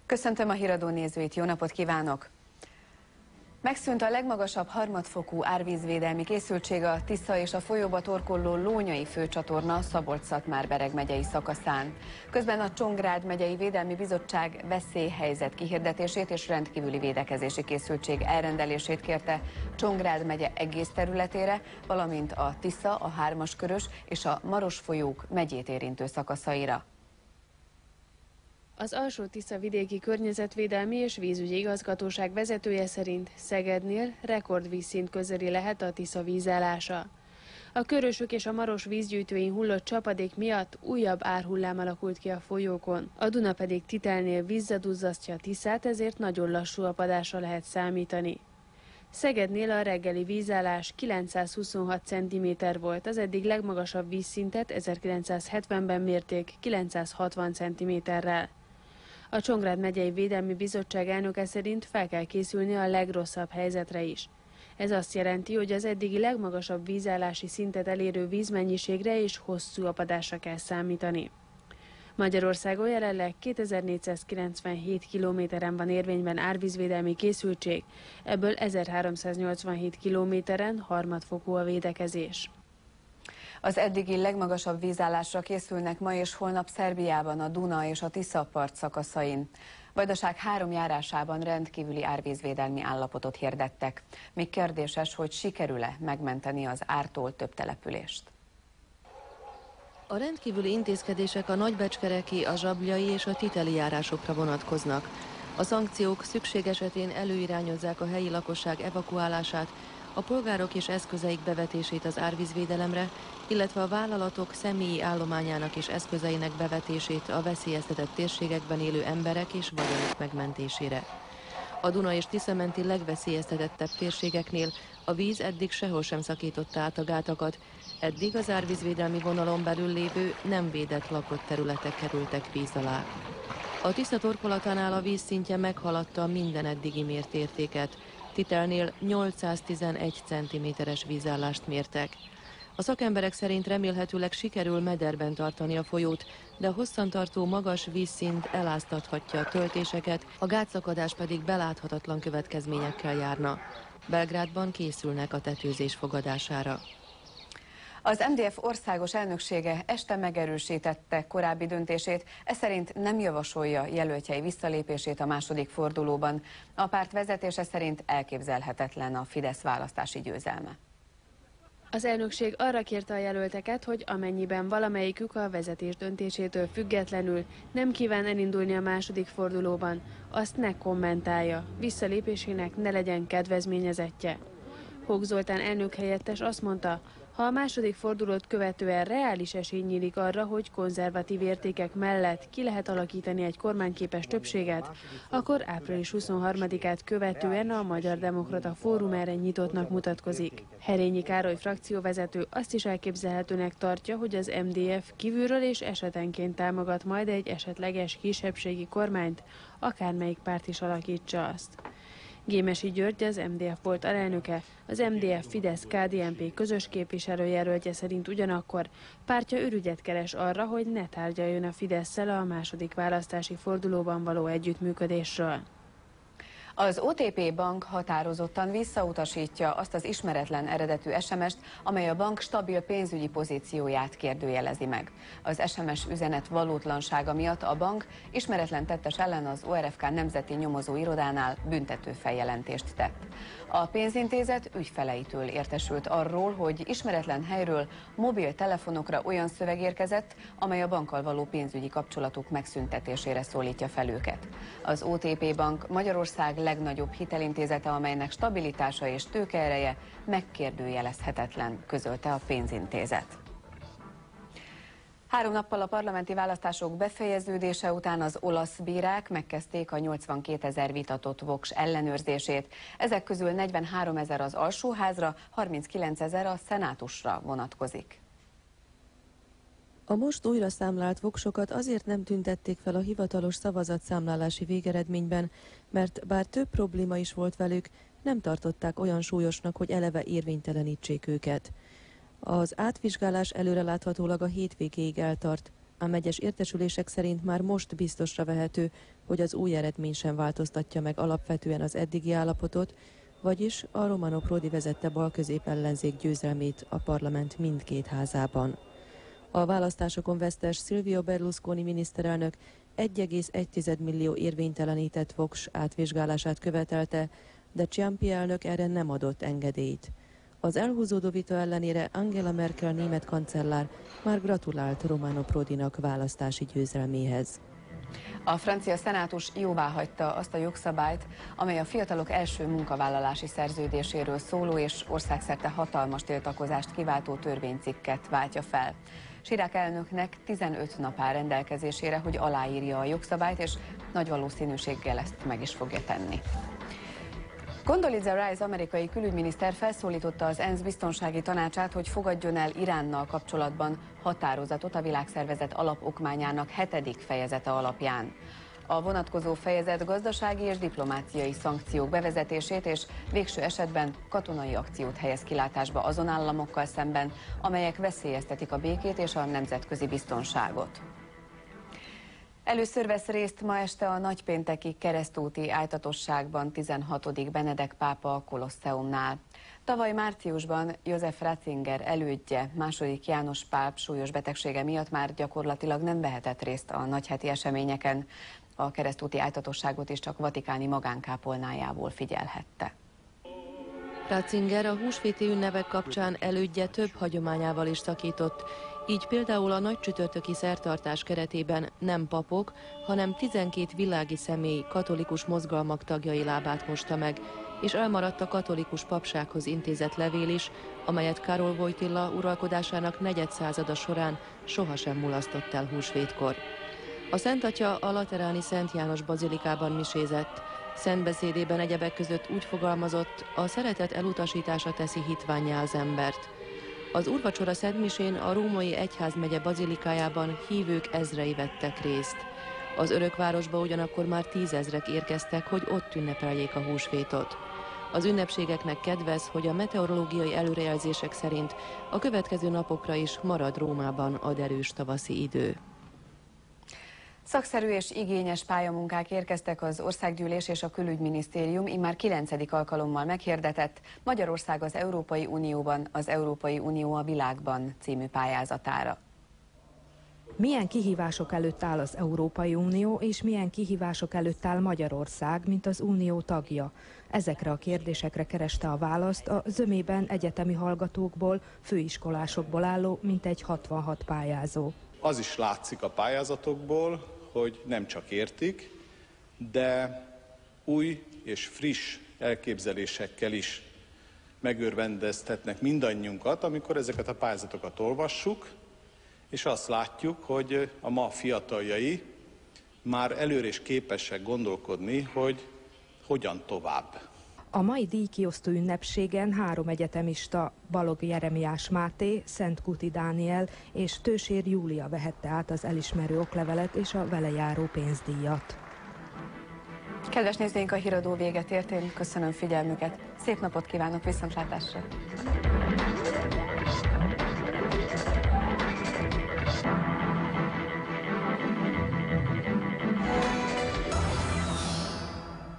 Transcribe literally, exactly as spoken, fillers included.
Köszöntöm a Híradó nézőit, jó napot kívánok! Megszűnt a legmagasabb harmadfokú árvízvédelmi készültség a Tisza és a folyóba torkolló Lónyai főcsatorna Szabolcs-Szatmár-Bereg megyei szakaszán. Közben a Csongrád megyei Védelmi Bizottság veszélyhelyzet kihirdetését és rendkívüli védekezési készültség elrendelését kérte Csongrád megye egész területére, valamint a Tisza, a Hármaskörös és a Maros folyók megyét érintő szakaszaira. Az Alsó-Tisza vidéki környezetvédelmi és vízügyi igazgatóság vezetője szerint Szegednél rekordvízszint közeli lehet a Tisza vízállása. A Körösök és a Maros vízgyűjtőin hullott csapadék miatt újabb árhullám alakult ki a folyókon. A Duna pedig Titelnél vízzaduzzasztja a Tiszát, ezért nagyon lassú apadásra lehet számítani. Szegednél a reggeli vízállás kilencszázhuszonhat centiméter volt, az eddig legmagasabb vízszintet ezerkilencszázhetvenben mérték kilencszázhatvan centiméterrel. A Csongrád megyei Védelmi Bizottság elnöke szerint fel kell készülni a legrosszabb helyzetre is. Ez azt jelenti, hogy az eddigi legmagasabb vízállási szintet elérő vízmennyiségre és hosszú apadásra kell számítani. Magyarországon jelenleg kétezer-négyszázkilencvenhét kilométeren van érvényben árvízvédelmi készültség, ebből ezerháromszáznyolcvanhét kilométeren harmadfokú a védekezés. Az eddigi legmagasabb vízállásra készülnek ma és holnap Szerbiában a Duna és a Tisza part szakaszain. Vajdaság három járásában rendkívüli árvízvédelmi állapotot hirdettek. Még kérdéses, hogy sikerül-e megmenteni az ártól több települést. A rendkívüli intézkedések a nagybecskereki, a zsabljai és a titeli járásokra vonatkoznak. A szankciók szükség esetén előirányozzák a helyi lakosság evakuálását, a polgárok és eszközeik bevetését az árvízvédelemre, illetve a vállalatok személyi állományának és eszközeinek bevetését a veszélyeztetett térségekben élő emberek és vagyonok megmentésére. A Duna és Tisza menti legveszélyeztetettebb térségeknél a víz eddig sehol sem szakította át a gátakat, eddig az árvízvédelmi vonalon belül lévő nem védett lakott területek kerültek víz alá. A Tisza torkolatánál a víz szintje meghaladta minden eddigi mért értéket. Titelnél nyolcszáztizenegy centiméteres vízállást mértek. A szakemberek szerint remélhetőleg sikerül mederben tartani a folyót, de a hosszantartó magas vízszint eláztathatja a töltéseket, a gátszakadás pedig beláthatatlan következményekkel járna. Belgrádban készülnek a tetőzés fogadására. Az em dé ef országos elnöksége este megerősítette korábbi döntését, ez szerint nem javasolja jelöltjei visszalépését a második fordulóban. A párt vezetése szerint elképzelhetetlen a Fidesz választási győzelme. Az elnökség arra kérte a jelölteket, hogy amennyiben valamelyikük a vezetés döntésétől függetlenül nem kíván elindulni a második fordulóban, azt ne kommentálja, visszalépésének ne legyen kedvezményezettje. Hók Zoltán elnökhelyettes azt mondta, ha a második fordulót követően reális esély nyílik arra, hogy konzervatív értékek mellett ki lehet alakítani egy kormányképes többséget, akkor április huszonharmadikát követően a Magyar Demokrata Fórum erre nyitottnak mutatkozik. Herényi Károly frakcióvezető azt is elképzelhetőnek tartja, hogy az em dé ef kívülről és esetenként támogat majd egy esetleges kisebbségi kormányt, akármelyik párt is alakítsa azt. Gémesi György, az em dé ef volt alelnöke, az em dé ef Fidesz-ká dé en pé közös képviselőjelöltje szerint ugyanakkor pártja ürügyet keres arra, hogy ne tárgyaljon a Fidesszel a második választási fordulóban való együttműködésről. Az o té pé bank határozottan visszautasítja azt az ismeretlen eredetű es em est, amely a bank stabil pénzügyi pozícióját kérdőjelezi meg. Az es em es üzenet valótlansága miatt a bank ismeretlen tettes ellen az o er ef ká Nemzeti Nyomozó Irodánál büntető feljelentést tett. A pénzintézet ügyfeleitől értesült arról, hogy ismeretlen helyről mobiltelefonokra olyan szöveg érkezett, amely a bankkal való pénzügyi kapcsolatuk megszüntetésére szólítja fel őket. Az o té pé bank Magyarország legnagyobb hitelintézete, amelynek stabilitása és tőkeereje megkérdőjelezhetetlen, közölte a pénzintézet. Három nappal a parlamenti választások befejeződése után az olasz bírák megkezdték a nyolcvankétezer vitatott voks ellenőrzését. Ezek közül negyvenháromezer az alsóházra, harminckilencezer a szenátusra vonatkozik. A most újra számlált voksokat azért nem tüntették fel a hivatalos szavazatszámlálási végeredményben, mert bár több probléma is volt velük, nem tartották olyan súlyosnak, hogy eleve érvénytelenítsék őket. Az átvizsgálás előreláthatólag a hétvégéig eltart. A megyes értesülések szerint már most biztosra vehető, hogy az új eredmény sem változtatja meg alapvetően az eddigi állapotot, vagyis a Romano Prodi vezette balközép ellenzék győzelmét a parlament mindkét házában. A választásokon vesztes Silvio Berlusconi miniszterelnök egy egész egy millió érvénytelenített voks átvizsgálását követelte, de Ciampi elnök erre nem adott engedélyt. Az elhúzódó vita ellenére Angela Merkel német kancellár már gratulált Romano Prodinak választási győzelméhez. A francia szenátus jóváhagyta azt a jogszabályt, amely a fiatalok első munkavállalási szerződéséről szóló és országszerte hatalmas tiltakozást kiváltó törvénycikket váltja fel. Chirac elnöknek tizenöt nap áll rendelkezésére, hogy aláírja a jogszabályt, és nagy valószínűséggel ezt meg is fogja tenni. Condoleezza Rice amerikai külügyminiszter felszólította az ENSZ biztonsági tanácsát, hogy fogadjon el Iránnal kapcsolatban határozatot a világszervezet alapokmányának hetedik fejezete alapján. A vonatkozó fejezet gazdasági és diplomáciai szankciók bevezetését és végső esetben katonai akciót helyez kilátásba azon államokkal szemben, amelyek veszélyeztetik a békét és a nemzetközi biztonságot. Először vesz részt ma este a nagypénteki keresztúti ájtatosságban tizenhatodik Benedek pápa a Kolosseumnál. Tavaly márciusban József Ratzinger elődje, második János páp súlyos betegsége miatt már gyakorlatilag nem vehetett részt a nagyheti eseményeken. A keresztúti ájtatosságot is csak vatikáni magánkápolnájából figyelhette. Ratzinger a húsvéti ünnepek kapcsán elődje több hagyományával is szakított. Így például a nagy csütörtöki szertartás keretében nem papok, hanem tizenkét világi személy katolikus mozgalmak tagjai lábát mosta meg, és elmaradt a katolikus papsághoz intézett levél is, amelyet Karol Wojtyla uralkodásának negyedszázada során sohasem mulasztott el húsvétkor. A Szent Atya a lateráni Szent János bazilikában misézett. Szentbeszédében egyebek között úgy fogalmazott, a szeretet elutasítása teszi hitvánnyá az embert. Az úrvacsora szentmisén a római egyházmegye bazilikájában hívők ezrei vettek részt. Az örökvárosba ugyanakkor már tízezrek érkeztek, hogy ott ünnepeljék a húsvétot. Az ünnepségeknek kedvez, hogy a meteorológiai előrejelzések szerint a következő napokra is marad Rómában ad erős tavaszi idő. Szakszerű és igényes pályamunkák érkeztek az Országgyűlés és a Külügyminisztérium immár kilencedik alkalommal meghirdetett Magyarország az Európai Unióban, az Európai Unió a világban című pályázatára. Milyen kihívások előtt áll az Európai Unió, és milyen kihívások előtt áll Magyarország, mint az Unió tagja? Ezekre a kérdésekre kereste a választ a zömében egyetemi hallgatókból, főiskolásokból álló mintegy hatvanhat pályázó. Az is látszik a pályázatokból, hogy nem csak értik, de új és friss elképzelésekkel is megörvendeztetnek mindannyiunkat, amikor ezeket a pályázatokat olvassuk, és azt látjuk, hogy a ma fiataljai már előre is képesek gondolkodni, hogy hogyan tovább. A mai díjkiosztó ünnepségen három egyetemista, Balog Jeremiás Máté, Szentkuti Dániel és Tősér Júlia vehette át az elismerő oklevelet és a vele járó pénzdíjat. Kedves nézőink, a híradó véget ért, én köszönöm figyelmüket. Szép napot kívánok, viszontlátásra!